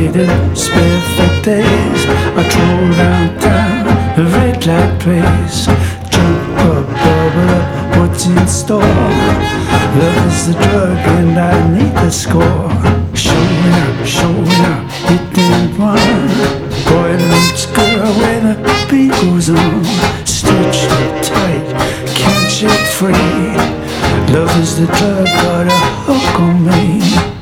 needed spare for days. I troll downtown, the red light place. Jump up, bubble up, what's in store? Love is the drug and I need the score. Showing up, it didn't run. Boy meets girl when the beat goes on. Stitched it tight, can't shake free. Love is the drug, got a hook on me.